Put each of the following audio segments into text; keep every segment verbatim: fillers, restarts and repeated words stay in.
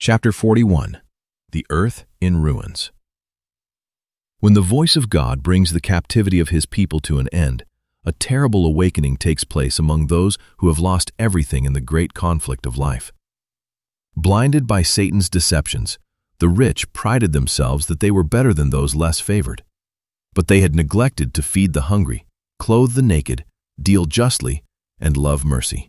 Chapter forty-one. The Earth in Ruins. When the voice of God brings the captivity of his people to an end, a terrible awakening takes place among those who have lost everything in the great conflict of life. Blinded by Satan's deceptions, the rich prided themselves that they were better than those less favored. But they had neglected to feed the hungry, clothe the naked, deal justly, and love mercy.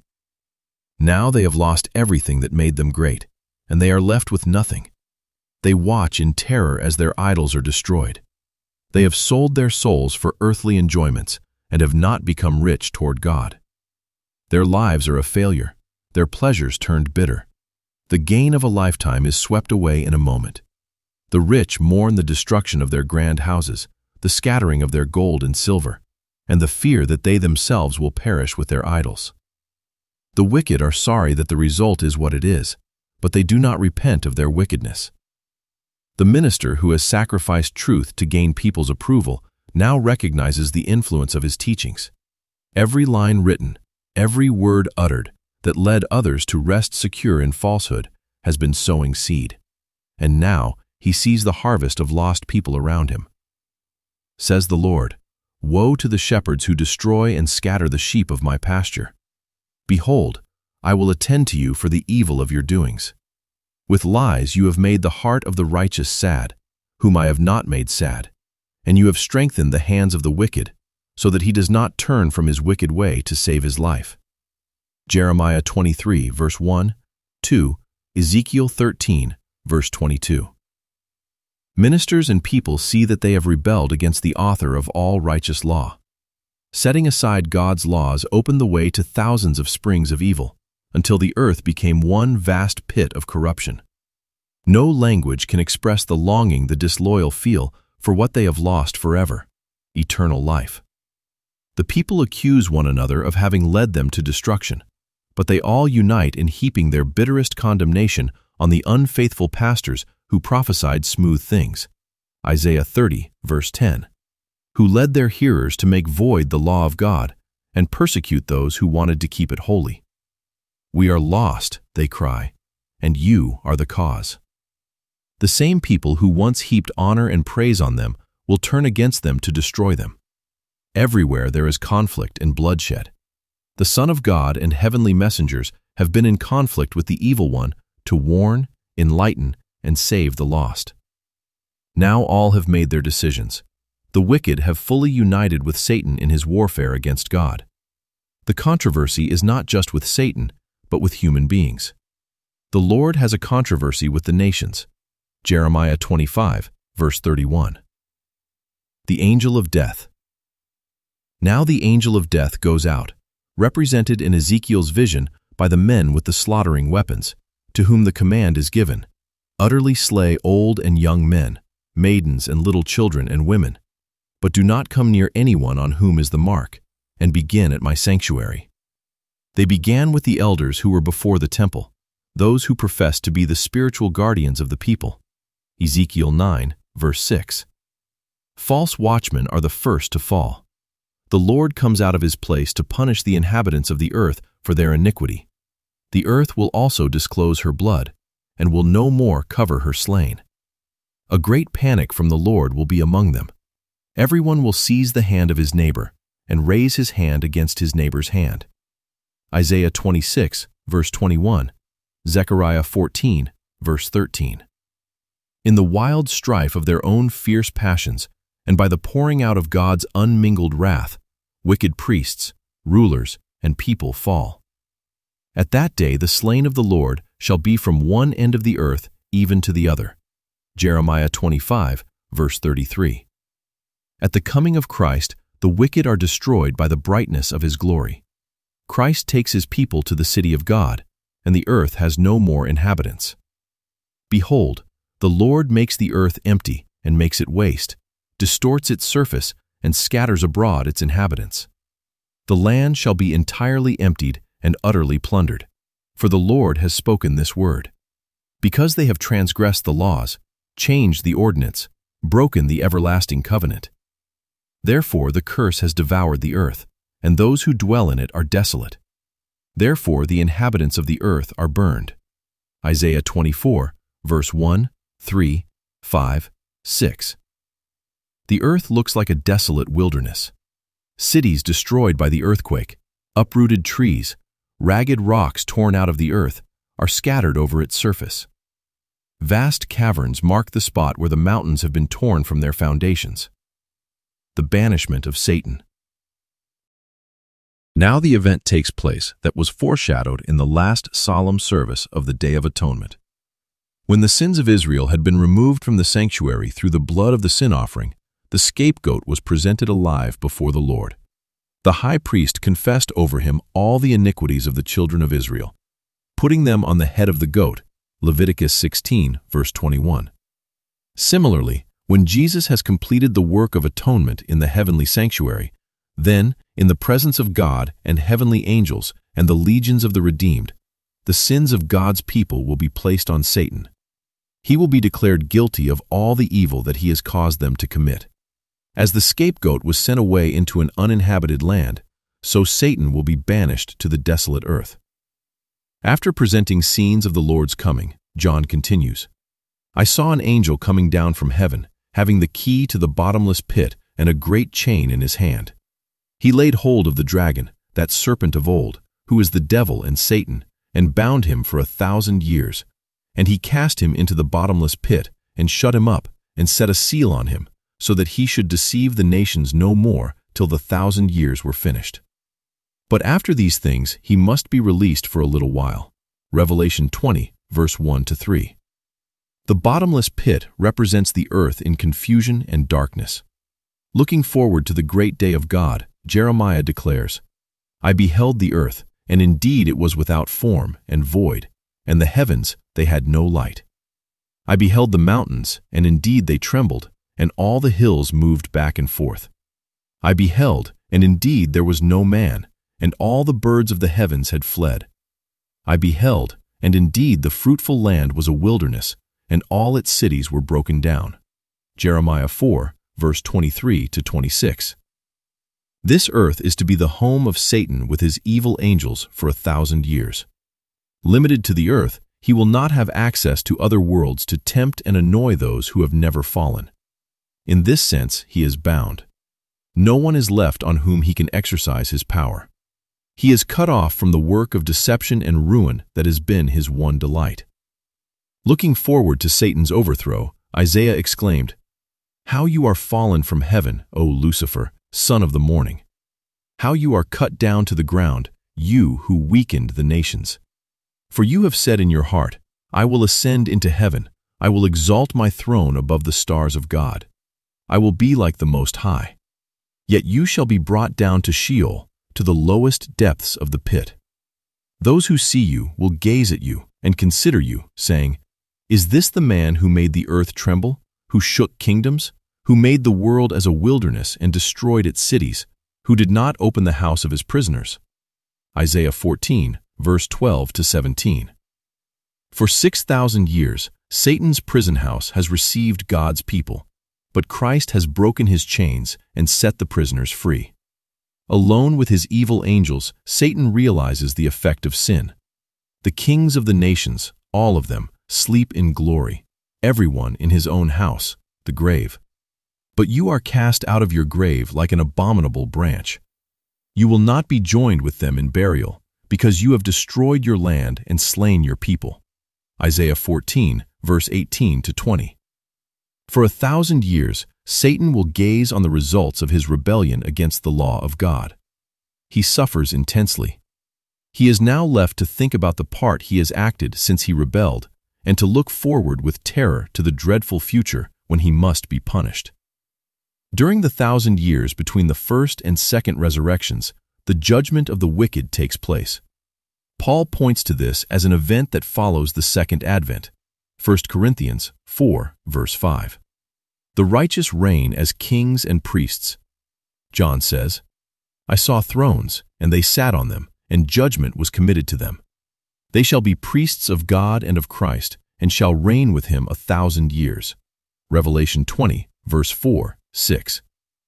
Now they have lost everything that made them great, and they are left with nothing. They watch in terror as their idols are destroyed. They have sold their souls for earthly enjoyments and have not become rich toward God. Their lives are a failure, their pleasures turned bitter. The gain of a lifetime is swept away in a moment. The rich mourn the destruction of their grand houses, the scattering of their gold and silver, and the fear that they themselves will perish with their idols. The wicked are sorry that the result is what it is, but they do not repent of their wickedness. The minister who has sacrificed truth to gain people's approval now recognizes the influence of his teachings. Every line written, every word uttered that led others to rest secure in falsehood has been sowing seed, and now he sees the harvest of lost people around him. Says the Lord, "Woe to the shepherds who destroy and scatter the sheep of my pasture. Behold, I will attend to you for the evil of your doings. With lies you have made the heart of the righteous sad, whom I have not made sad, and you have strengthened the hands of the wicked, so that he does not turn from his wicked way to save his life." Jeremiah twenty-three, verse one, two, Ezekiel thirteen, verse twenty-two. Ministers and people see that they have rebelled against the author of all righteous law. Setting aside God's laws opened the way to thousands of springs of evil, until the earth became one vast pit of corruption. No language can express the longing the disloyal feel for what they have lost forever, eternal life. The people accuse one another of having led them to destruction, but they all unite in heaping their bitterest condemnation on the unfaithful pastors who prophesied smooth things. Isaiah thirty, verse ten. Who led their hearers to make void the law of God and persecute those who wanted to keep it holy. "We are lost," they cry, "and you are the cause." The same people who once heaped honor and praise on them will turn against them to destroy them. Everywhere there is conflict and bloodshed. The Son of God and heavenly messengers have been in conflict with the evil one to warn, enlighten, and save the lost. Now all have made their decisions. The wicked have fully united with Satan in his warfare against God. The controversy is not just with Satan, but with human beings. The Lord has a controversy with the nations. Jeremiah twenty-five, verse thirty-one. The Angel of Death. Now the angel of death goes out, represented in Ezekiel's vision by the men with the slaughtering weapons, to whom the command is given, "Utterly slay old and young men, maidens and little children and women, but do not come near anyone on whom is the mark, and begin at my sanctuary." They began with the elders who were before the temple, those who professed to be the spiritual guardians of the people. Ezekiel nine, verse six. False watchmen are the first to fall. The Lord comes out of his place to punish the inhabitants of the earth for their iniquity. The earth will also disclose her blood, and will no more cover her slain. A great panic from the Lord will be among them. Everyone will seize the hand of his neighbor, and raise his hand against his neighbor's hand. Isaiah twenty-six, verse twenty-one, Zechariah fourteen, verse thirteen. In the wild strife of their own fierce passions, and by the pouring out of God's unmingled wrath, wicked priests, rulers, and people fall. At that day the slain of the Lord shall be from one end of the earth even to the other. Jeremiah twenty-five, verse thirty-three. At the coming of Christ, the wicked are destroyed by the brightness of his glory. Christ takes his people to the city of God, and the earth has no more inhabitants. Behold, the Lord makes the earth empty and makes it waste, distorts its surface, and scatters abroad its inhabitants. The land shall be entirely emptied and utterly plundered, for the Lord has spoken this word. Because they have transgressed the laws, changed the ordinance, broken the everlasting covenant. Therefore the curse has devoured the earth, and those who dwell in it are desolate. Therefore the inhabitants of the earth are burned. Isaiah twenty-four, verse one, three, five, six. The earth looks like a desolate wilderness. Cities destroyed by the earthquake, uprooted trees, ragged rocks torn out of the earth are scattered over its surface. Vast caverns mark the spot where the mountains have been torn from their foundations. The banishment of Satan. Now the event takes place that was foreshadowed in the last solemn service of the Day of Atonement. When the sins of Israel had been removed from the sanctuary through the blood of the sin offering, the scapegoat was presented alive before the Lord. The high priest confessed over him all the iniquities of the children of Israel, putting them on the head of the goat, Leviticus sixteen, verse twenty-one. Similarly, when Jesus has completed the work of atonement in the heavenly sanctuary, then, in the presence of God and heavenly angels and the legions of the redeemed, the sins of God's people will be placed on Satan. He will be declared guilty of all the evil that he has caused them to commit. As the scapegoat was sent away into an uninhabited land, so Satan will be banished to the desolate earth. After presenting scenes of the Lord's coming, John continues, I saw an angel coming down from heaven, having the key to the bottomless pit and a great chain in his hand. He laid hold of the dragon, that serpent of old, who is the devil and Satan, and bound him for a thousand years. And he cast him into the bottomless pit, and shut him up, and set a seal on him, so that he should deceive the nations no more till the thousand years were finished. But after these things he must be released for a little while. Revelation twenty, verse one to three. The bottomless pit represents the earth in confusion and darkness. Looking forward to the great day of God, Jeremiah declares, I beheld the earth, and indeed it was without form and void, and the heavens, they had no light. I beheld the mountains, and indeed they trembled, and all the hills moved back and forth. I beheld, and indeed there was no man, and all the birds of the heavens had fled. I beheld, and indeed the fruitful land was a wilderness, and all its cities were broken down. Jeremiah four, verse twenty-three to twenty-six. This earth is to be the home of Satan with his evil angels for a thousand years. Limited to the earth, he will not have access to other worlds to tempt and annoy those who have never fallen. In this sense, he is bound. No one is left on whom he can exercise his power. He is cut off from the work of deception and ruin that has been his one delight. Looking forward to Satan's overthrow, Isaiah exclaimed, How you are fallen from heaven, O Lucifer, son of the morning! How you are cut down to the ground, you who weakened the nations! For you have said in your heart, I will ascend into heaven, I will exalt my throne above the stars of God. I will be like the Most High. Yet you shall be brought down to Sheol, to the lowest depths of the pit. Those who see you will gaze at you and consider you, saying, Is this the man who made the earth tremble, who shook kingdoms, who made the world as a wilderness and destroyed its cities, who did not open the house of his prisoners? Isaiah fourteen, verse twelve to seventeen. For six thousand years, Satan's prison house has received God's people, but Christ has broken his chains and set the prisoners free. Alone with his evil angels, Satan realizes the effect of sin. The kings of the nations, all of them, sleep in glory, everyone in his own house, the grave. But you are cast out of your grave like an abominable branch. You will not be joined with them in burial, because you have destroyed your land and slain your people. Isaiah fourteen, verse eighteen to twenty. For a thousand years, Satan will gaze on the results of his rebellion against the law of God. He suffers intensely. He is now left to think about the part he has acted since he rebelled, and to look forward with terror to the dreadful future when he must be punished. During the thousand years between the first and second resurrections, the judgment of the wicked takes place. Paul points to this as an event that follows the second advent. First Corinthians four, verse five. The righteous reign as kings and priests. John says, I saw thrones, and they sat on them, and judgment was committed to them. They shall be priests of God and of Christ, and shall reign with him a thousand years. Revelation twenty, verse four, six.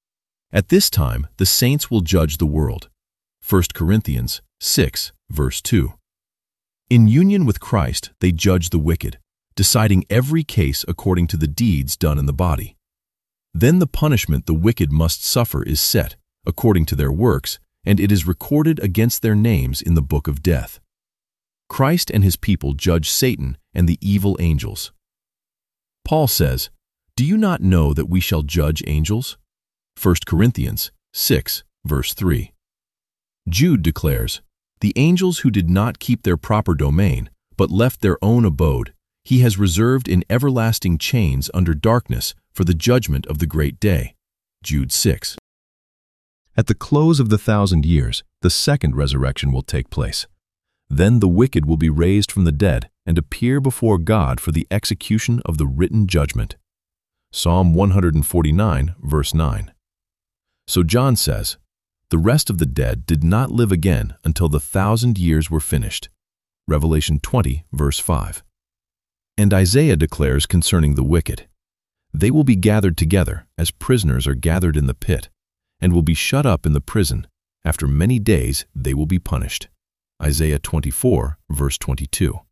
At this time, the saints will judge the world. First Corinthians six, verse two. In union with Christ, they judge the wicked, deciding every case according to the deeds done in the body. Then the punishment the wicked must suffer is set, according to their works, and it is recorded against their names in the book of death. Christ and his people judge Satan and the evil angels. Paul says, "Do you not know that we shall judge angels?" First Corinthians six, verse three. Jude declares, "The angels who did not keep their proper domain, but left their own abode, he has reserved in everlasting chains under darkness for the judgment of the great day." Jude six. At the close of the thousand years, the second resurrection will take place. Then the wicked will be raised from the dead and appear before God for the execution of the written judgment. Psalm one forty-nine, verse nine. So John says, "The rest of the dead did not live again until the thousand years were finished." Revelation twenty, verse five. And Isaiah declares concerning the wicked, "They will be gathered together as prisoners are gathered in the pit, and will be shut up in the prison. After many days they will be punished." Isaiah twenty-four, verse twenty-two.